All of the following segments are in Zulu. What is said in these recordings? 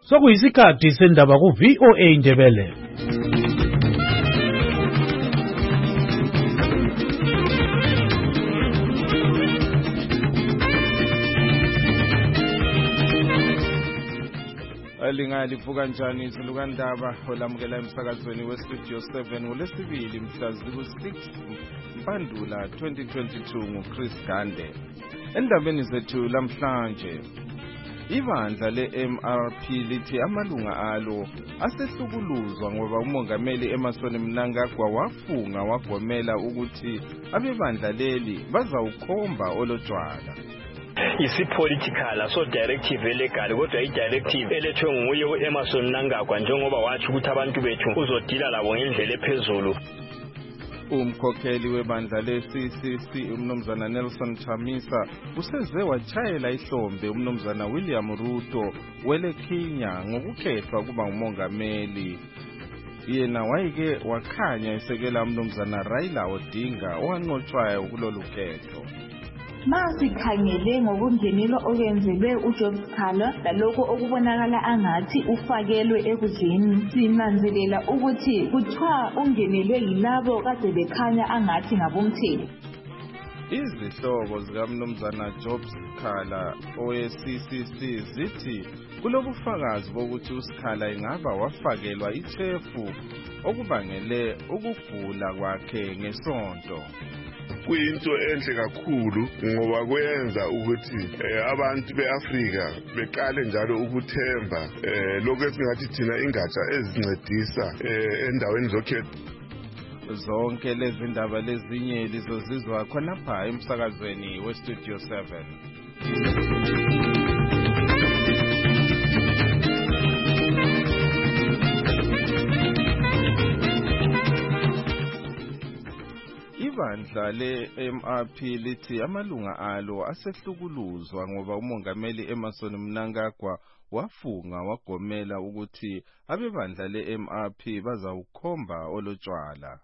Sokuyisikhathi sendaba ku VOA Indebele. Lingalivuka njani izilukandaba olamukela emsakazweni weStudio 7 ngolesibili mhla ziku-6 Mpandula 2022 nguChris Gande. Endabeni zethu lamhlanje, ibandla le-MRP lithi amalunga alo asehlukuluzwa ngoba umongameli Emmerson Mnangagwa wafunga wagomela ukuthi abebandla leli bazawukhomba olotshwala. Isi-political so directive elegal kodwa i-directive elethwe nguye u-Emmerson Mnangagwa njengoba wathi ukuthi abantu bethu uzodila labo ngendlela ephezulu. Umkhokheli webandla le-CCC umnumzana Nelson Chamisa useze wachayela ihlombe umnumzana William Ruto weleKenya ngokukhethwa kuba ngumongameli. Yena wayeke wakhanya esekela umnumzana Raila Odinga owanqotshwayo kulolu khetho. Masikhangele ngokungenelwa okwenzelwe uJob Sikhala lalokho okubonakala angathi ufakelwe ekudleni, sinanzelela ukuthi kuthiwa ungenelwe yilabo kade bekhanya angathi ngabomthetho. Izihlobo zikaMnumzana Job Sikhala owe-CCC zithi kulobufakazi bokuthi uSikhala ingaba wafakelwa ithefu okubangele ukugula kwakhe ngesonto. Kuyinto enhle kakhulu ngoba kuyenza ukuthi abantu beAfrika beqale njalo ukuthemba lokho esingathi thina ingatsha ezincedisa endaweni zokhetho. Zonke lezi ndaba lezinye lizozizwa khonapha emsakazweni weStudio 7. Ibandla le-MRP lithi amalunga alo asehlukuluzwa ngoba umongameli Emmerson Mnangagwa wafunga wagomela ukuthi abebandla le-MRP bazawukhomba olotshwala.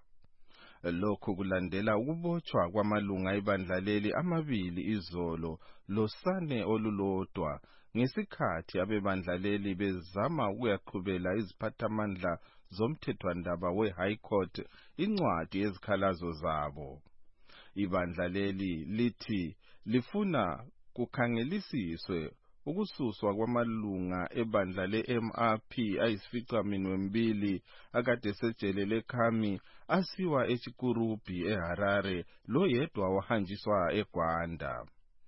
Lokhu kulandela ukubotshwa kwamalunga ebandla leli amabili izolo losane olulodwa ngesikhathi abebandla leli bezama ukuyaqhubela iziphathamandla zomthethwandaba we-High Court incwadi yezikhalazo zabo. Ibandla leli lithi lifuna kukhangelisiswe ukususwa kwamalunga ebandla le-MRP ayisificaminwembili akade sejele leKhami asiwa eChikurubi eHarare loyedwa wahanjiswa eGwanda.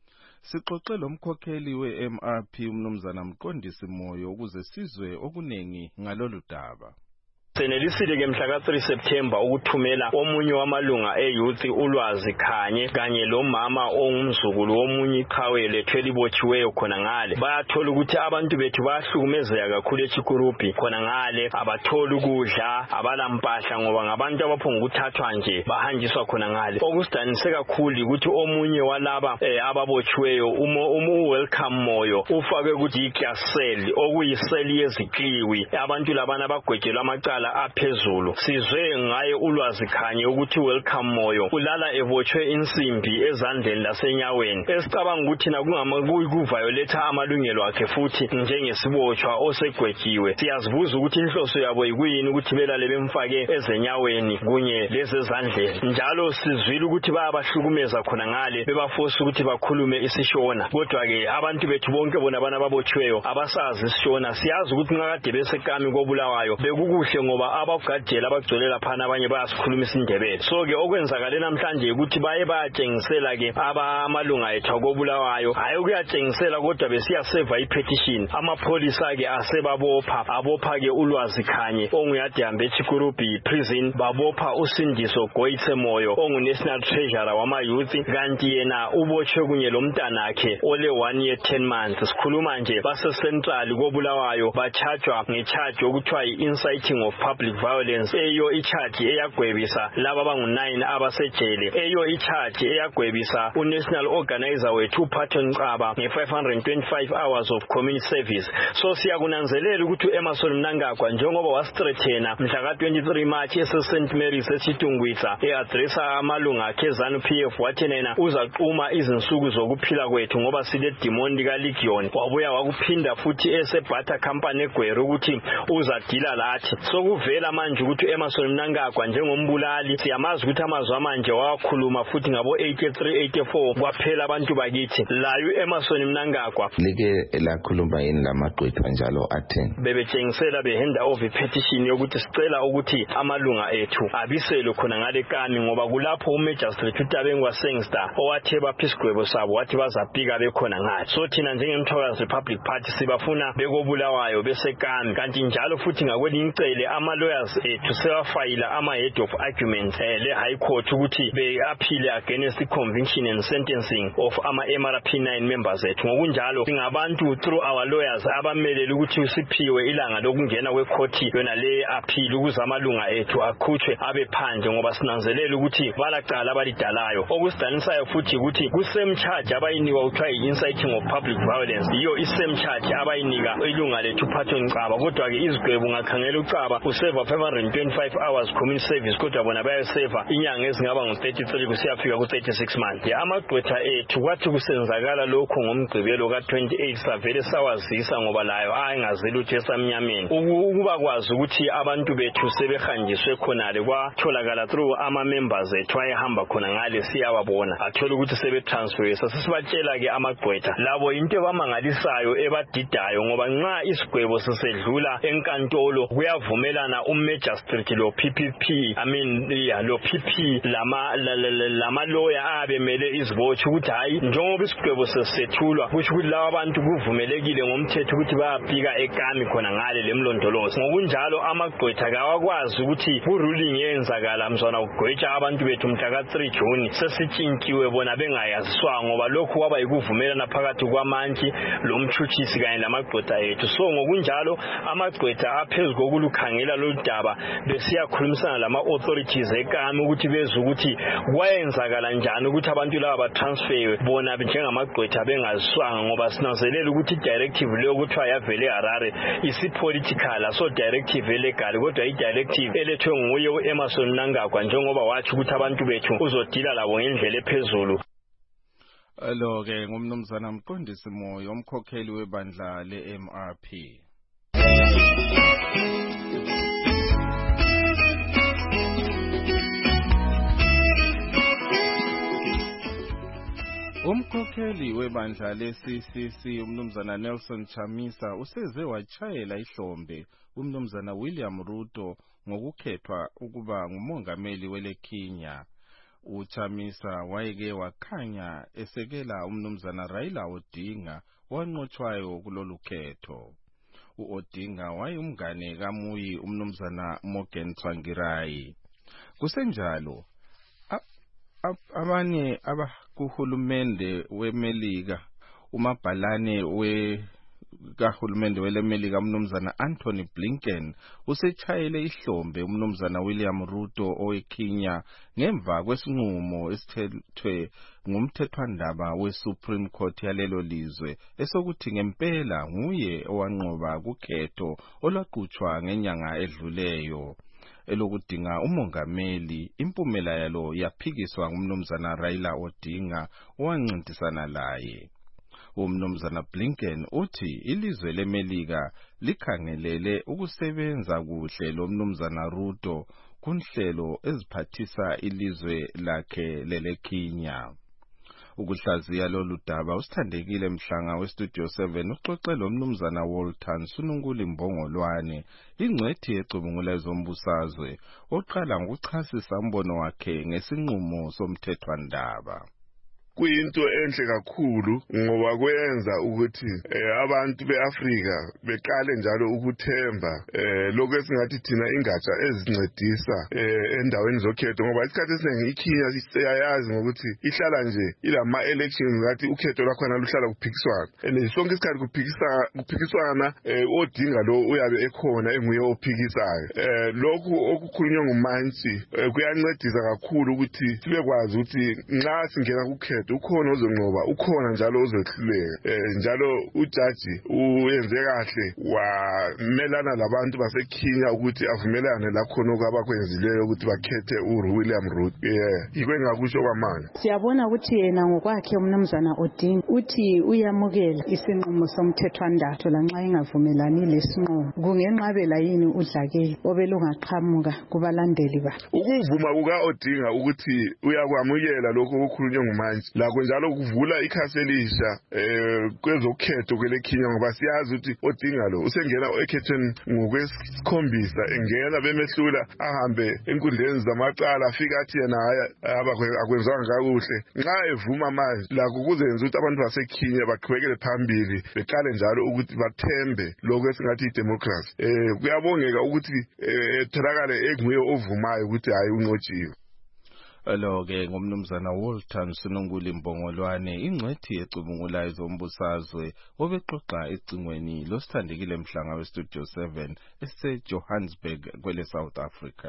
Sixoxe lomkhokheli we-MRP umnumzana Mqondisi Moyo ukuze sizwe okunengi ngalolu daba. Senelisile ke mhla ka-3 September ukuthumela omunye wamalunga e-youth ulwazi khanye kanye lo mama ongumzukulu womunye iqhawe lethwe libotshiweyo khona ngale. Bayathola ukuthi abantu bethu bayahlukumezeka kakhulu eChikurubi khona ngale, abathola ukudla, abalampahla ngoba ngabantu abaphonga ukuthathwa nje bahanjiswa khona ngale. Okusidanise kakhulu ukuthi omunye walaba ababotshiweyo Welcome Moyo ufake ukuthi iCastle okuyiseli yezikliwi, abantu labana abagwejelwa amacala aphezulu. Sizwe ngaye ulwazi khanye ukuthi Welcome Moyo ulala ebotshwe insimbi ezandleni lasenyaweni, esicabanga ukuthi kuviolate amalungelo akhe futhi njengesibotshwa osegwejiwe. Siyazibuza ukuthi inhloso yabo yikuyini ukuthi belale bemfake ezenyaweni kunye lezezandleni. Njalo sizwile ukuthi bayabahlukumeza khona ngale bebaforce ukuthi bakhulume isishona. Kodwa ke abantu bethu bonke bona bana babotshiweyo abasazi isishona. Siyazi ukuthi ngakade beseKami koBulawayo bekukuhle ngoba abagadela abagcolela phana abanye bayasikhuluma isindebele. So ke okwenzakale namhlanje ukuthi bayatshengisela ke amalunga ethu koBulawayo hayi ukuyatshengisela kodwa besiyaseva ipetition. Amapholisa ke abopha ke ulwazi khanye onguyade hambe eChikurubi prison, babopha uSindiso Goitse Moyo onguNational Treasurer wama-youth, kanti yena ubotshwe kunye lomntanakhe ole 1 year 10 months. Sikhuluma nje base-Central koBulawayo bachargwa ngecharge okuthiwa i-inciting of public violence eyo icharge eyagwebisa laba abangu9 abasejele eyo icharge eyagwebisa unational organizer wethu Patton Nqaba nge525 hours of community service. So siyakunanzelela ukuthi Emerson Mnangagwa njengoba wastrethena mhla ka23 March eSt Mary's eSitungwitsa eaddressa amalunga akhe ZANU-PF wathi nena uzaqhuma izinsuku zokuphila kwethu ngoba sile demon lika Legion wabuya wakuphinda futhi eseBata company eGweru ukuthi uzadila lathi. Sokuvela manje ukuthi Emerson Mnangagwa njengombulali siyamazi ukuthi amazwi manje wakhuluma futhi ngabo 83 84 kwaphela abantu bakithi layo Emerson Mnangagwa like lakhuluma yini lamagqwetha njalo atheni bebetshengisela behenda over petition yokuthi sicela ukuthi amalunga ethu abiselwe khona ngale kami ngoba kulapho uMagistrate uTabengwa Sengster owatheba phisigwebo sabo wathi bazapika bekhona ngathi. So thina njengeMthokazi Republic Party sibafuna bekobulawayo besekami kanti njalo futhi ngakwelinye icele ama lawyers ethu sewafayila ama head of argument le High Court ukuthi be appeal against the conviction and sentencing of ama MRP9 members ethu. Ngokunjalo singabantu through our lawyers abamelele ukuthi siphiwe ilanga lokungena kwecourt yona le appeal ukuze amalunga ethu akhutshwe abe phandle ngoba sinanzelela ukuthi balaqala abalidalayo. Okusidanisayo futhi ukuthi kusame charge abayinikwa ukuthiwa inciting of public violence iyo isame charge abayinika ilunga lethu Patton Nqaba kodwa ke izigwebo ngakhangela uCaba useva 525 hours community service kodwa bona bayaseva inyanga ezingaba ngo33 kusiyafika ku36 months. Amagqwetha ethu kwathi kusenzakala lokho ngomgqibelo ka28 savele sawazisa ngoba layo ayengazeli ukuthi esamnyameni ukuba kwazi ukuthi abantu bethu sebehanjiswe khonale kwatholakala through ama members ethu ayehamba khona ngale siyababona athola ukuthi sebetransfer sesibatshela ke amagqwetha labo into abamangalisayo ebadidayo ngoba nxa isigwebo sisedlula enkantolo kuyavumelana uMagistrate lo PPP lo PP lama lawyer abemele izibotshi ukuthi hayi njengoba isigwebo sesethulwa kusho ukuthi lawa abantu kuvumelekile ngomthetho ukuthi bayapika ekami khona ngale lemlondolozo. Ngokunjalo amagqwetha kawakwazi ukuthi ku-ruling yenzakala mzwana ukugwetsha abantu bethu mhla ka3 June sesitshintshiwe bona bengayaziswa ngoba lokhu kwaba yikuvumelana phakathi kwamantshi lomthuthisi kanye lamagqwetha ethu. So ngokunjalo amagqwetha aphezulu kokulukhangela lo daba besiyakhulumisana lama authorities ekami ukuthi bezwe ukuthi kwayenzakala njani ukuthi abantu laba batransferwe bona njengamagqwetha bengaziswanga ngoba sinanzelela ukuthi directive leyo kuthiwa yavele Harare isipolitical so directive legal kodwa idirective elethwe nguye uEmerson Mnangagwa njengoba wathi ukuthi abantu bethu uzodila labo ngendlela ephezulu. Lo ke ngumnumzana Mqondisi Moyo umkhokheli webandla leMRP. Umkhokheli webandla leCCC umnumzana Nelson Chamisa useze wachayela ihlombe umnumzana William Ruto ngokukhethwa ukuba ngumongameli weleKenya. uChamisa wayeke wakhanya esekela umnumzana Raila Odinga wanqotshwayo kulolu khetho. uOdinga wayumngane kaMuyi umnumzana Morgan Tsvangirai. Kusenjalo abanye abakuhulumende weMelika umabhalane kahulumende weleMelika umnumzana Anthony Blinken usechayele ihlombe umnumzana William Ruto oweKenya ngemva kwesinqumo esithethwe ngumthethwandaba weSupreme Court yalelo lizwe esokuthi ngempela nguye owanqoba kukhetho olwaqhutshwa ngenyanga edluleyo elokudinga umongameli. Impumela yalo yaphikiswa ngumnumzana Raila Odinga owancintisana laye. Umnumzana Blinken uthi ilizwe leMelika likhangelele ukusebenza kuhle lomnumzana Ruto kunhlelo eziphathisa ilizwe lakhe leleKenya. Ukuhlaziya lolu daba usithandekile Mhlanga weStudio 7 uxoxe lomnumzana Walter Nsununkulu Mbongolwane ingcwethi ecubungula zombusazwe oqala ngokuchasisa umbono wakhe ngesinqumo somthethwandaba. kuyinto enhle kakhulu ngoba kwenza ukuthi abantu beAfrika beqale njalo ukuthemba lokho esingathi thina ingatsha ezincedisa endaweni zokhetho ngoba isikhathi esiningi iKenya siyayazi ngokuthi ihlala nje ilama elections ngathi ukhetho lakhona luhlala kuphikiswana sonke isikhathi kuphikiswana odinga lo uyabe ekhona enguye ophikisayo lokhu okukhulunywa nguMantsi kuyancedisa kakhulu ukuthi sibekwazi ukuthi nxa singena kukhetho ukhona ozonqoba ukhona njalo ozehluleka njalo ujaji uyenze kahle wamelana labantu baseKenya ukuthi avumelane lakhona okwabakwenzileyo ukuthi bakhethe uWilliam Ruto yikho engakusho kwamanje siyabona ukuthi yena ngokwakhe umnumzana Odinga uthi uyamukela isinqumo somthethwandatho lanxa engavumelani lesinqumo kungenqabela yini udlakela obelungaqhamuka kubalandeli bakhe ukuvuma kukaOdinga ukuthi uyakwamukela lokho okukhulunywa nguMantsi lakho njalo kuvula ikhasi elisha kwezokhetho kweleKenya ngoba siyazi ukuthi Odinga lo usengena ekhethweni ngokwesikhombisa engena bemehlula ahambe enkundleni zamacala afika athi yena akwenzanga kakuhle nxa evuma manje lakho kuzenza ukuthi abantu baseKenya baqhubekele phambili beqale njalo ukuthi bathembe lokho esingathi idemocracy kuyabongeka ukuthi tholakale enguye ovumayo ukuthi hayi unqotshiwe Lo-ke ngomnumzana Walton Sinonguli Mbongolwane ingcwethi ecubungulayo zombusazwe obexoxa ecingweni losithandekile mhlanga weStudio 7 eseJohannesburg kwele South Africa.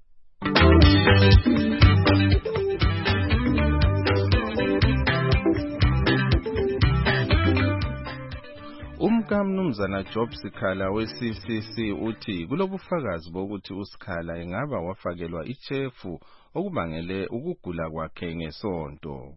Umnumzana Job Sikhala we-CCC uthi kulobufakazi bokuthi uSikhala engaba wafakelwa ichefu okubangele ukugula kwakhe ngesonto.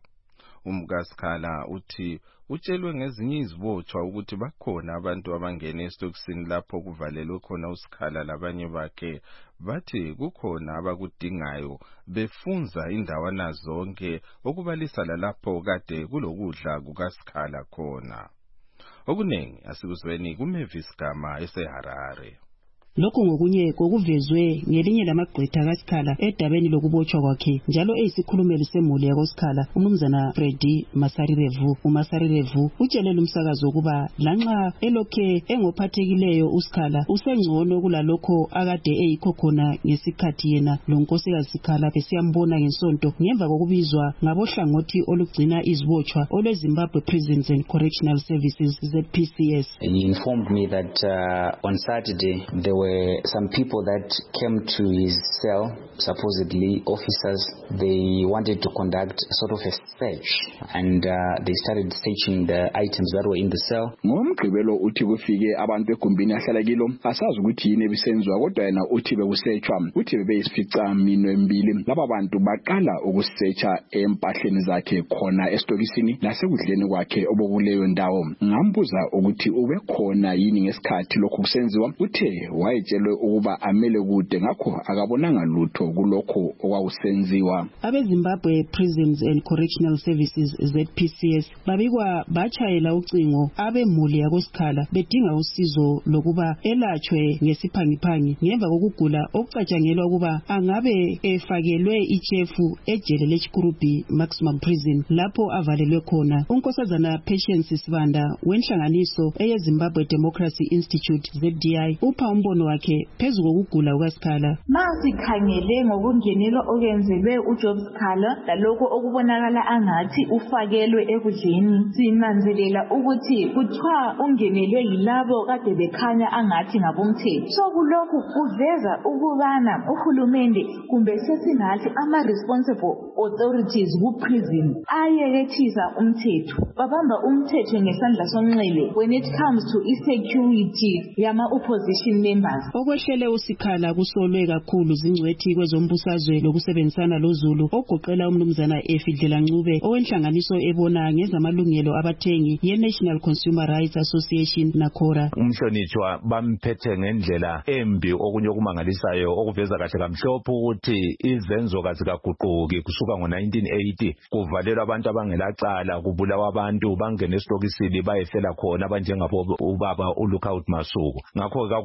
UMkaSikhala uthi utshelwe ngezinye izibotshwa ukuthi bakhona abantu abangena esitokisini lapho kuvalelwe khona uSikhala labanye bakhe bathi kukhona abakudingayo befunza indawana zonke okubalisa lalapho kade kulokudla kukaSikhala khona. Okunengi asikuzweni kuMavis Gama eseHarare. Lokho ngokunye kokuvezwe ngelinye lamagqwetha kaSikhala edabeni lokubotshwa kwakhe njalo eyisikhulumeli semuli yakoSikhala umnumzana Freddy Masarirevu. uMasarirevu utshelele umsakazo ukuba lanxa elokhe engophathekileyo uSikhala usengcono kulalokho akade eyikho khona ngesikhathi yena lonkosikazi Sikhala besiyambona ngesonto ngemva kokubizwa ngabohlangothi olugcina izibotshwa olweZimbabwe Prisons and Correctional Services ZPCS. He informed me that on Saturday there were some people that came to his cell, supposedly officers. They wanted to conduct sort of a search and they started searching the items that were in the cell. Ngomgqibelo uthi kufike abantu egumbini ahlala kilo asazi ukuthi yini ebisenzwa kodwa yena uthi bekusearchwa uthi bebeyisifica mino embili laba bantu baqala ukusearcha empahleni zakhe khona estokisini nasekudleni kwakhe obokuleyo ndawo. Ngambuza ukuthi ube khona yini ngesikhathi lokho kusenziwa uthe wayetshelwe ukuba amele kude ngakho akabonanga lutho kulokho okwausenziwa. AbeZimbabwe Prisons and Correctional Services ZPCS babikwa bachayela ucingo abemuli yakoSikhala bedinga usizo lokuba elatshwe ngesiphangiphangi ngemva kokugula okucatshangelwa ukuba angabe efakelwe ichefu ejele leChikurubi Maximum Prison lapho avalelwe khona. Unkosazana Patience Sibanda wenhlanganiso eyeZimbabwe Democracy Institute ZDI upha umbono wakhe phezu kokugula kukaSikhala. Masikhangele ngokungenelwa okwenzelwe uJob Sikhala lalokho okubonakala angathi ufakelwe ekudleni sinanzelela ukuthi kuthiwa ungenelwe yilabo kade bekhanya angathi ngabomthetho. So kulokhu kuveza ukubana uhulumende kumbe sesingathi ama-responsible authorities ku-prison ayekethisa umthetho babamba umthetho ngesandla sonxele when it comes to insecurity yama-opposition members. Okwehlele uSikhala kusolwe kakhulu zingcwethi kwezombusazwe lokusebenzisana loZulu ogoqela umnumzana Efidlela Ncube owenhlanganiso ebona ngezamalungelo abathengi ye-National Consumer Rights Association NACORA. Umhlonitshwa bamphethe ngendlela embi okunye okumangalisayo okuveza kahle kamhlophe ukuthi izenzo kazikaguquki kusuka ngo1980 kuvalelwa abantu abangelacala kubulawa abantu bangena esitokisini bayefela khona abanjengabo ubaba uLookout Masuku. Ngakho kakumangaliswa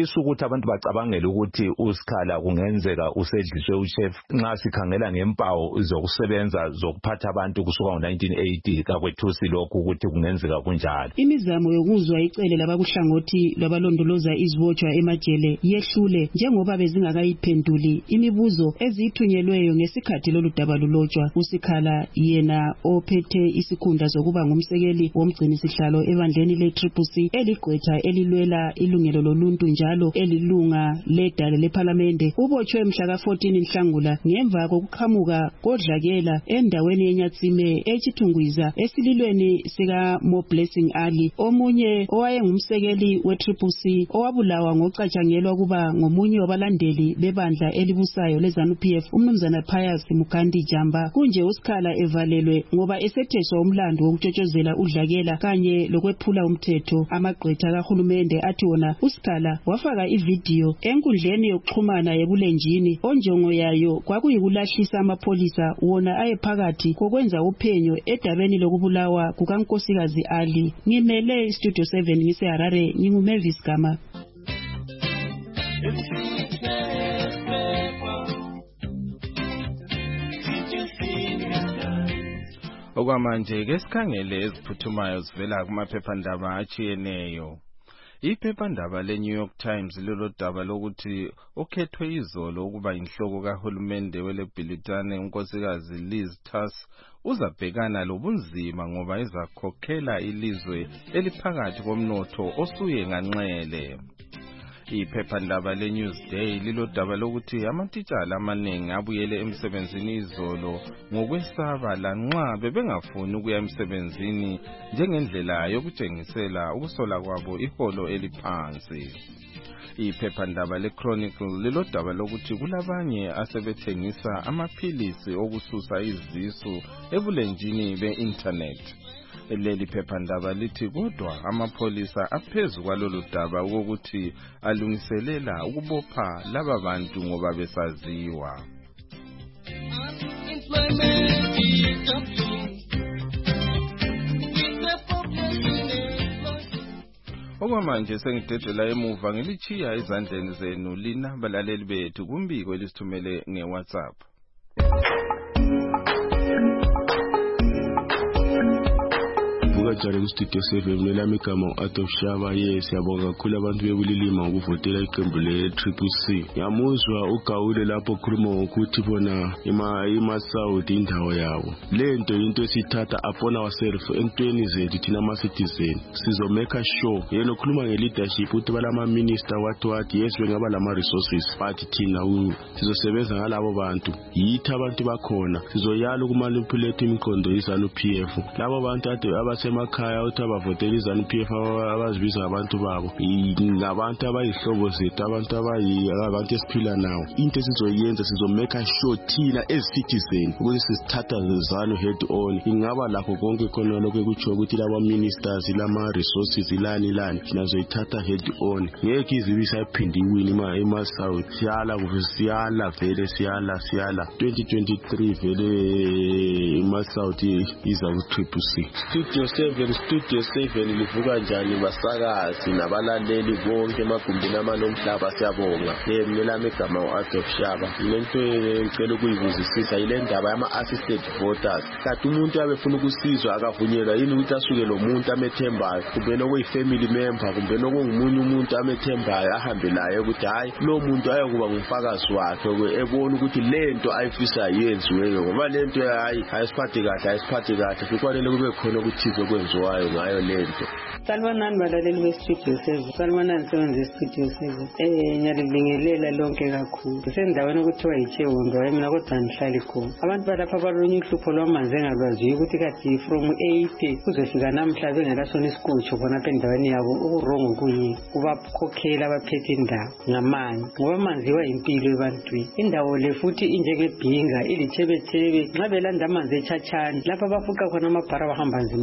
kuyisa ukuthi abantu bacabangele ukuthi uSikhala kungenzeka usedliswe uchef nxa sikhangela ngempawu zokusebenza zokuphatha abantu kusuka ngo1980 kakwethusi lokhu ukuthi kungenzeka kunjalo. Imizamo yokuzwa icele labakuhlangothi labalondoloza izibotshwa emajele yehlule njengoba bezingakayiphenduli imibuzo ezithunyelweyo ngesikhathi lolu daba lulotshwa. uSikhala yena ophethe isikhundla zokuba ngumsekeli womgcinisihlalo ebandleni le-CCC eligqwetha elilwela ilungelo loluntu njalo elilunga ledale lephalamende ubotshwe mhla ka-14 Nhlangula ngemva kokuqhamuka kodlakela endaweni yeNyatsime eChithungwiza esililweni sika Mo Blessing Ali, omunye owayengumsekeli we-CCC owabulawa ngocatshangelwa kuba ngomunye wabalandeli bebandla elibusayo leZANU-PF umnumzana Pius Mukandi Jamba. Kunje uSikhala evalelwe ngoba esetheswa umlando wokutshotshozela udlakela kanye lokwephula umthetho. Amagqwetha kahulumende athi wona uSikhala wafaka ividiyo enkundleni yokuxhumana yebulenjini onjongo yayo kwakuyikulahlisa amapholisa wona ayephakathi kokwenza uphenyo edabeni lokubulawa kukaNkosikazi Ali. Ngimele Studio 7 ngiseHarare, nginguMavis Gama. Okwamanje ke sikhangele eziphuthumayo zivela kumaphephandaba achiyeneyo. Iphephandaba leNew York Times lelo daba lokuthi okhethwe izolo ukuba inhloko kahulumende weleBhilitane unkosikazi Liz Truss uzabhekana lobunzima ngoba ezakhokhela ilizwe eliphakathi komnotho osuye nganxele. Iphephandaba leNewsday lilo daba lokuthi amatitshala amaningi abuyele emsebenzini izolo ngokwesaba lanxa bebengafuni ukuya emsebenzini njengendlela yokutshengisela ukusola kwabo iholo eliphansi. Iphephandaba leChronicle lilo daba lokuthi kulabanye asebethengisa amaphilisi okususa izisu ebulenjini be-internet. Leli phephandaba lithi kodwa amapholisa aphezu kwalolu daba ukuthi alungiselela ukubopha laba bantu ngoba besaziwa. Okwamanje sengidedela emuva ngilichiya ezandleni zenu lina balaleli bethu kumbiko elisithumele ngeWhatsApp. Jari Studio 7 melami igama Art of Shaba. Yes, yabonga kakhulu abantu bebulilima ukuvotela iqembu le-CCC. Yamuzwa uGawule lapho khuluma ngokuthi bona ima-South indawo yabo. Lento into esithatha upon ourselves entweni zethu thina ama-citizen. Sizomeka sure yena ukhuluma nge-leadership ukuthi balama-minister wathi yes bengaba lama-resources but thina sizosebenza ngalabo bantu. Yithi abantu bakhona sizoyala ukumanipulate imiqondo yeZANU-PF. Labo bantu abasemakhaya uthi abavotela iZANU-PF abazibiza abantu babo ngabantu abayihlobo zethu, abantu esiphila nawo. Into esizoyenza sizomeka sure thina as citizen ukuthi sisithatha ZANU head on. Ingaba lakho konke khona lokho kutsho ukuthi laba ministers lama resources ilani thina zoyithatha head on. Ngeke izibi sayiphindi iwini ema-South. Siyala vele siyala 2023 vele ema-South iza ku-CCC. Studio 7 livuka njani basakazi nabalaleli bonke emagumbini amanomhlaba siyabonga. Mina igama uArt of Shaba. Lento ngicela ukuyibuzisisa ile ndaba yama-assisted voters. Kanti umuntu abefuna ukusizwa akavunyelwa yini ukuthi asuke lo muntu amethembayo kumbe nokuyi-family member kumbe nokungumunye umuntu amethembayo ahambe laye ukuthi hayi lo muntu ayokuba ngumfakazi wakhe ebona ukuthi lento ayifisa yenziweyo ngoba lento ayisiphathi kahle kufanele kube khona ukuthi kwenziwayo ngayo lento. Salwanani balaleli be-Studio 7. Salwanani sebenze e-Studio 7. Ngiyalibingelela lonke kakhulu. Sendaweni ukuthiwa yiChewondo mina kodwa ngihlali khona. Abantu balapha abalunye uhlupho lwamanzi engalwaziyo ukuthi kati from 80 kuzofika namhla bengelasona isikotsho khona apha endaweni yabo. Ukurongo kuyini kubakhokhela abaphethe indawo ngamanzi ngoba amanzi wayimpilo ebantwini. Indawo le futhi injengebhinga ilithebethebe nxa belanda amanzi etshatshani lapha bafuqa khona amabhara bahamba nzima kakhulu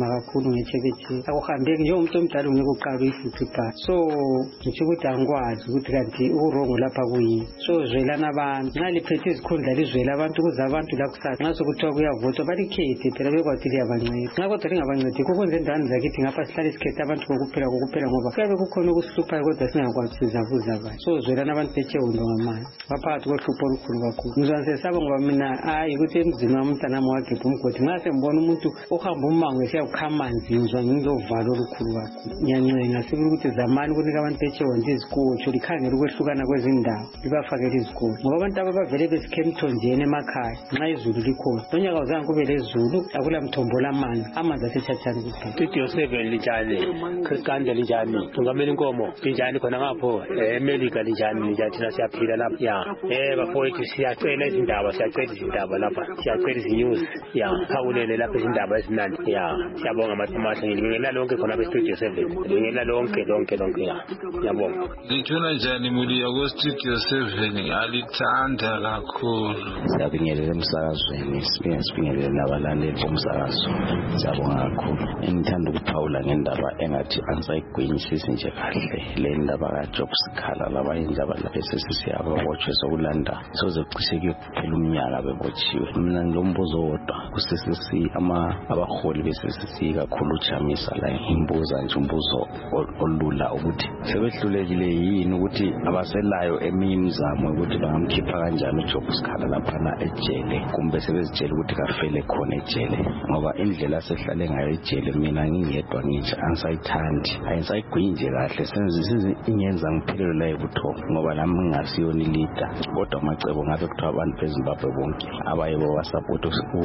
kakhulu ngechekeche akuhambeki njengomuntu omdala ungeke uqala uyifuthi pha so ngisho ukuthi angikwazi ukuthi kanti urongo lapha kuyini so zwelana abantu nxa liphethe izikhundla lizwela abantu ukuze abantu la kusasa nxa sokuthiwa kuyavotwa balikhethe phela bekwathi liyabanceda nxa kodwa lingabancedi kukwenza endaweni zakithi ngapha sihlale sikhethe abantu kokuphela ngoba kuyabe kukhona ukusihluphayo kodwa singakwazi sizabuza abantu so zwelana abantu bechehundo ngamanye baphakathi kohlupho olukhulu kakhulu ngizwanisesaba ngoba mina hayi ukuthi emzini wami umntanami wagebha umgodi nxa sembona umuntu ohamba umango esiyakukha amanzi ngizwa ngilovalo olukhulu kakhulu ngiyancenga sibili ukuthi zamani ukunika abantu bechehundo izikotsho likhangela ukwehlukana kwezindawo libafakele izikotsho ngoba abantu abavele besikhe emthonjeni emakhaya nxa izulu likhona lonyaka uzange kube lezulu akula mthombo amanzi asetshatshani kuphela Studio 7 linjani Kriskande linjani Tungameli Nkomo linjani khona ngapho eMelika linjani thina siyaphila lapha bafowethu siyacela izindaba lapha siyacela izinews khawulele lapha izindaba ezinani siyabonga amathamahle ngilibingelela lonke khona beStudio 7 ngilibingelela lonke ngiyabonga Ngitshona njani muliya kweStudio 7 alithanda kakhulu siyabingelela emsakazweni sibingelela nabalaleli bomsakazo siyabonga kakhulu ngithanda ukuphawula ngendaba engathi ansayigwinyisisi nje kahle le ndaba kaJob Sikhala labayindaba lapha sesiyabotshwe sokulanda soze kucishe kuphela umnyaka bebotshiwe mina ngilombuzo wodwa kusesisi abaholi besesisi kakhulu chamisa la imbuza nje umbuzo olula ukuthi sebehlulekile yini ukuthi abaselayo eminye imizamo ukuthi bangamkhipha kanjani uJob Sikhala lapha ejele kumbe sebezitshela ukuthi kafele khona ejele ngoba indlela sehlale ngayo ejele mina ngingedwa ngisho ansayithandi ayisayigwinje kahle senze ingenza ngiphelele la ebuthongo ngoba nami ngingasiyona leader kodwa amacebo ngabe kuthiwa abantu beZimbabwe bonke abayibo basupport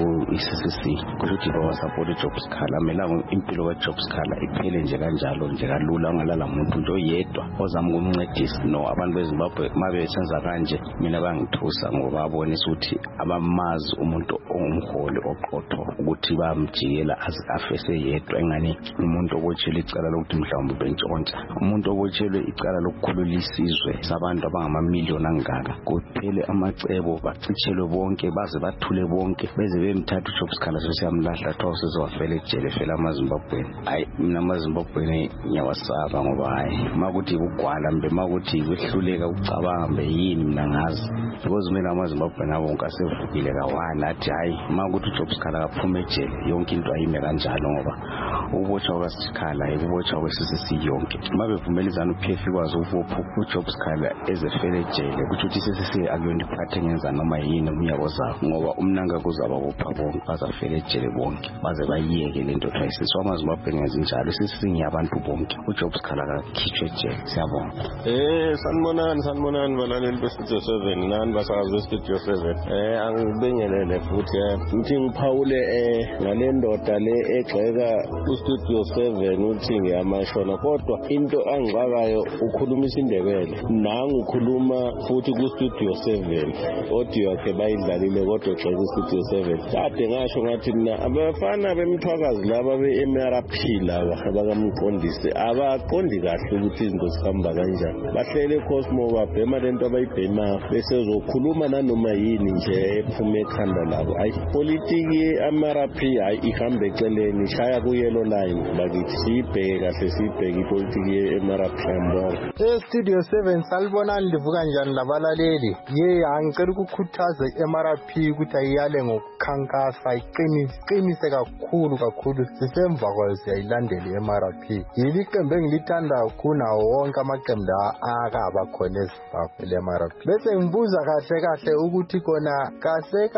uCCC ukuthi bawasupport uJob Sikhala mina impilo kaJob Sikhala iphele nje kanjalo nje kalula ungalala umuntu nje oyedwa ozama ukumncedisa no abantu beZimbabwe mabe senza kanje mina bangithusa ngoba babonisa ukuthi abamazi umuntu ongumholi oqotho ukuthi bamjikela afese yedwa engani umuntu obotshelwe icala lokuthi mhlawumbe bentshontsha umuntu obotshelwe icala lokukhulula isizwe sabantu abangamamiliyoni angaka kuphele amacebo bacitshelwe bonke baze bathule bonke beze bemthatha uJob Sikhala sesiyamlahla thola sezowafela ejele fela amaZimbabweni hayi mina amaZimbabweni ngiyawasaba ngoba hayi makuthi ukugwala mbe makuthi kwehluleka ukucabanga mbe yini mina ngazi because mina amaZimbabweni abonke asevukile kawana athi hayi makuthi uJob Sikhala kaphuma ejele yonke into ayime kanjalo ngoba ubotshwa kwaSikhala ubotshwa kwesisisi yonke mabevumelizana uPF ikwazi ukuvupha uJob Sikhala ezefela ejele ukuthi sesisi akuyona iphathe ngenza noma yini umnyaka ozayo ngoba umnanga kuzaba kupha bonke bazafela ejele bonke baze bayiyeke lento thayisisi amaZimbabwe ngezinjalo sesisi abantu bonke uJob Sikhala kakhitshwe ejele siyabonga sanibonani balaleli beStudio 7 nani basakazi beStudio 7 angibingelele futhi ngithi ngiphawule ngale ndoda le egxeka uStudio 7 uthi ngiyamashona kodwa into angixakayo ukhuluma isindebele nangu ukhuluma futhi kuStudio 7 audio yakhe bayidlalile kodwa egxeka uStudio 7 kade ngasho ngathi mina abafana bemthwakazi laba beMRP laba abakamqondisi abaqondi kahle ukuthi izinto zihamba kanjani bahlele Cosmo babhema lento abayibhema bese zokhuluma nanoma yini nje ephuma ekhanda labo ayi politiki yeMRP hayi ihambe eceleni shaya ku yellow line bakithi sibheke kahle sibheke ipolitiki yeMRP yambona Studio 7 salibonani livuka njani labalaleli angicela ukukhuthaza iMRP ukuthi ayiyale ngokukhankasa iqinise kakhulu sisemva kwayo siyayilandela iMRP yili iqembu engilithanda kunawo wonke amaqembu akaba khona eZimbabwe leMRP bese ngibuza kahle ukuthi kona kahle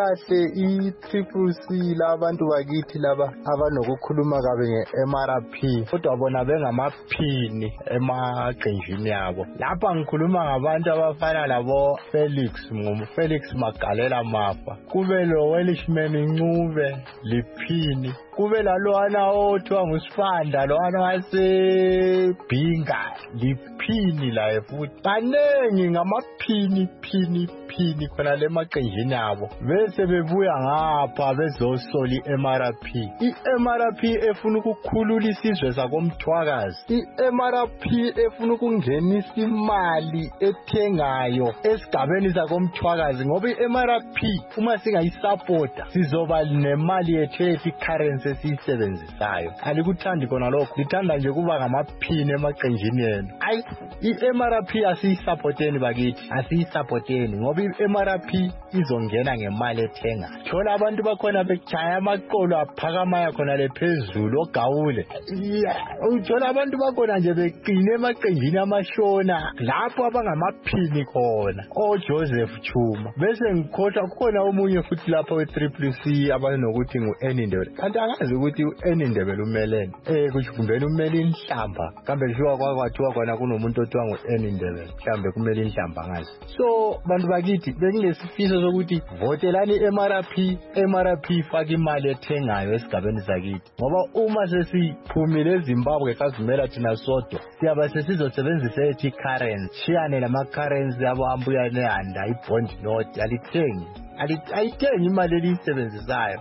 i-CCC labantu bakithi laba abanokukhuluma kabe nge-MRP kodwa bona bengamaphini emaqenjini yabo lapha ngikhuluma ngabantu abafana labo Felix Magalela Mafa kube lo Welishman Ncube liphini kube lalowana othiwa nguSifanda lowana wasebhinga liphini laye futhi banengi ngamaphini khona lemaqenjini abo bese bebuya ngapha bezosola iMRP efuna ukukhulula isizwe sakomthwakazi iMRP efuna ukungenisa imali ethengayo esigabeni sakomthwakazi ngoba iMRP uma singayisupporta sizoba nemali yethu ethi currency insurance esiyisebenzisayo alikuthandi khona lokho lithanda nje kuba ngamaphini emaqenjini yenu ayi i-MRP asiyisupporteni bakithi asiyisupporteni ngoba i-MRP izongena ngemali ethenga thola abantu bakhona bechaya amaqolo aphakamaya khona lephezulu ogawule uthola abantu bakhona nje beqine emaqenjini amashona lapho abangamaphini khona Joseph Chuma bese ngikhohlwa kukhona omunye futhi lapha we-CCC abanokuthi ngu-Annie Ndebele kanti angazi ukuthi u-Annie Ndebele umelene kujumbela umele inhlamba kambe lishiwa kwathiwa khona kunomuntu othiwa ngu-Annie Ndebele mhlambe kumele inhlamba ngazi so bantu bakithi benginesifiso sokuthi votelani MRP ifake imali ethengayo esigabeni sakithi ngoba uma sesiphumile eZimbabwe kazimela thina sodwa siyabe sesizosebenzisa ethi currency shiyane lama currency yabo ambuya nehanda ibond note ayithengi imali eliyisebenzisayo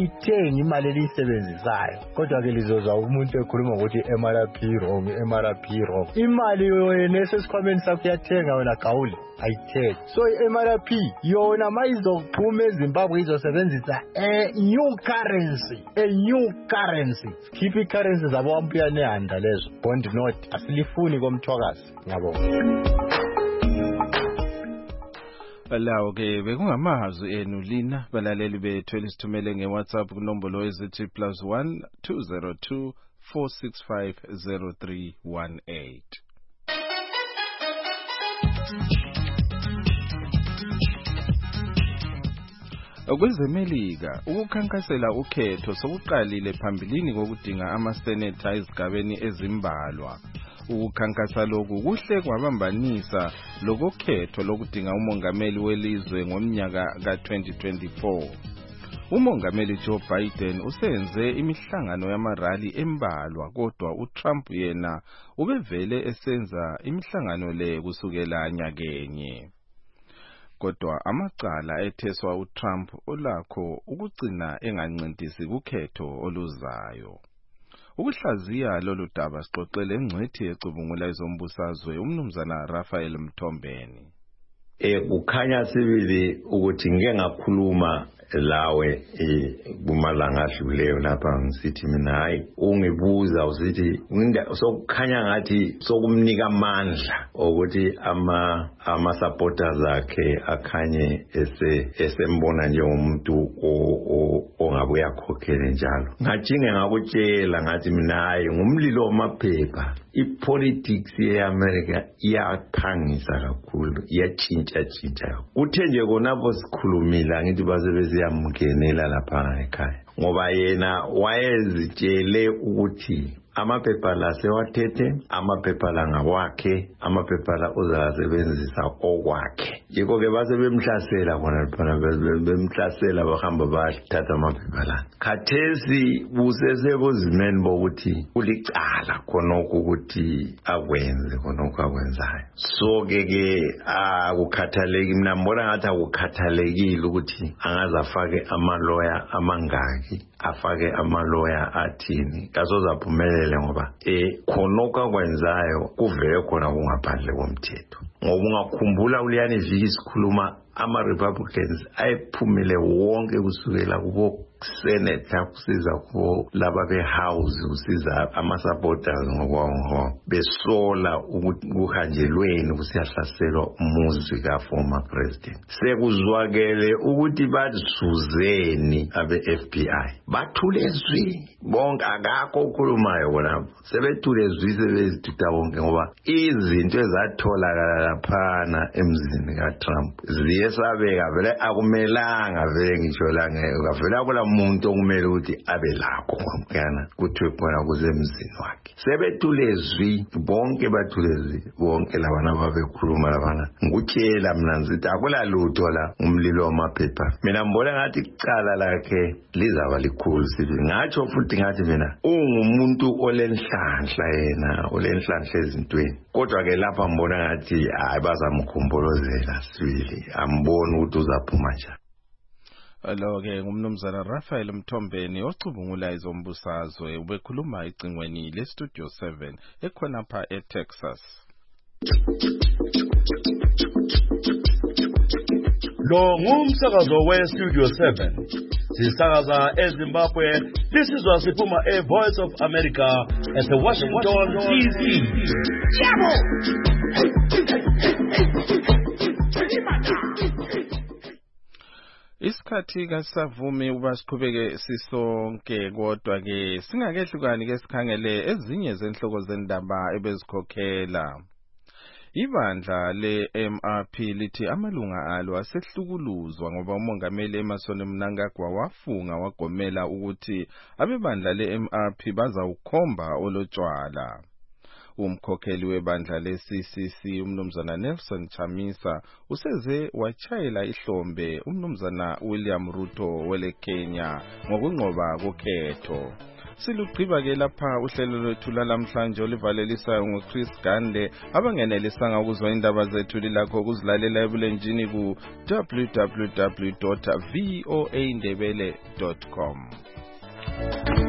kodwa ke lizozwa umuntu ekhuluma ukuthi MRP wrong imali yona esesikhwameni sakho yathenga wena gawule ayithengi so i-MRP yona mayizophuma eZimbabwe izosebenzisa a new currency khipha i-currency zabo ambuya nehanda lezo bond note asilifuni komthwakazi ngiyabonga Lawo ke bekungamazwi enu lina balaleli bethu elisithumele ngeWhatsApp kunombolo ezithi +1 202 465 0318. Okwezemelika ukukhankasela ukhetho sokuqalile phambilini kokudinga amaseneta ezigabeni ezimbalwa. Ukukhankasa lokhu kuhle kwabambanisa lokukhetho lokudinga umongameli welizwe ngomnyaka ka-2024. Umongameli Joe Biden usenze imihlangano yamarali embalwa kodwa uTrump yena ubevele esenza imihlangano le kusukela nyakenye. Kodwa amacala etheswa uTrump olakho ukugcina engancintisi kukhetho oluzayo. Ukuhlaziya lolu daba sixoxele engcwethi ecubungula izombusazwe umnumzana Raphael Mthombeni. Kukhanya sibili ukuthi ngeke ngakhuluma lawe kumalanga adluleyo lapha ngisithi mina hayi ungibuza usithi sokukhanya ngathi sokumnika amandla ukuthi ama supporters akhe akhanye esembona njengomuntu ongabuya khokhele njalo ngajinge ngakutshela ngathi mina hayi ngumlilo wamaphepha ipolitics yeAmerica iyaphangisa kakhulu iyatshintsha kuthe nje konapho sikhulumile ngithi basebesiyamngenela lapha ekhaya ngoba yena wayezitshele ukuthi amaphepha la sewathethe amaphepha la ngawakhe amaphepha la uzasebenzisa okwakhe yiko ke base bemhlasela khona bemhlasela bahamba bathatha amaphepha la khathesi busesebozimeni bokuthi ulicala khona ukuthi akwenze khona akwenzayo so ke akukhathaleki mina mbona ngathi akukhathalekile ukuthi angaze afake amaloya amangaki afake amaloya athini kasozaphumele ngoba khonokho kwenzayo kuvele khona kungaphandle komthetho ngoba ungakhumbula uliyani viki sikhuluma ama-Republicans ayephumile wonke kusukela kubo Senate kusiza kubo laba behouse kusiza ama-supporters ngokwawo besola ukuthi kuhanjelweni kusiyahlaselwa umuzi ka-former president sekuzwakele ukuthi bazuzeni abe-FBI bathule zwi bonke akakho ukhulumayo khonapho sebethule zwi sebezithuta bonke ngoba izinto ezatholakala laphana emzini kaTrump ziyesabeka vele akumelanga vele ngisho la ngavela kula umuntu okumele ukuthi abe lakho kwamkana kuthiwe khona kuzemzini wakhe sebethulezwi bonke bathulezwi bonke labana babekhuluma labana ngikutshela mina ngithi akula lutho la umlilo wamaphepha mina mbona ngathi icala lakhe lizaba likhulu sithi ngatsho futhi ngathi mina ungumuntu olenhlanhla yena olenhlanhla ezintweni kodwa ke lapha mbona ngathi hayi bazamkhombolozela sibili ambona ukuthi uzaphuma njani. Lo ke ngumnumzana Raphael Mthombeni ocubungula izombusazwe ubekhuluma icingweni le Studio 7 ekhona pha eTexas. Lo ngumsakazo we Studio 7 Sisakaza eZimbabwe. This is Wasipuma, a Voice of America at the Washington DC. Isikhathi kasavumi uba siqhubeke sisonke kodwa ke singakehlukani ke sikhangele ezinye zenhloko zendaba ebezikhokhela. Ibandla le-MRP lithi amalunga alo asehlukuluzwa ngoba umongameli Emmerson Mnangagwa wafunga wagomela ukuthi abebandla le-MRP bazawukhomba olotshwala. Umkhokheli webandla le-CCC umnumzana Nelson Chamisa useze wachayela ihlombe umnumzana William Ruto wele Kenya ngokunqoba kokhetho. Silugqiba ke lapha uhlelo lwethu lalamhlanje olivalelisayo ngoChris Gande. Abangenelisanga ukuzwa indaba zethu lilakho ukuzilalela ebulenjini ku www.voaindebele.com.